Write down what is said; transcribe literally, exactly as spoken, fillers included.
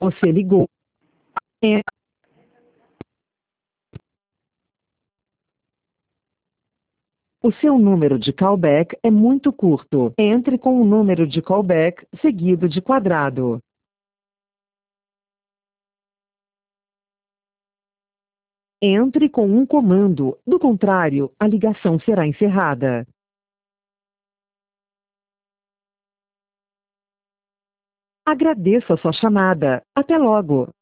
Você ligou. É. O seu número de callback é muito curto. Entre com o número de callback seguido de quadrado. Entre com um comando, do contrário, a ligação será encerrada. Agradeço a sua chamada. Até logo.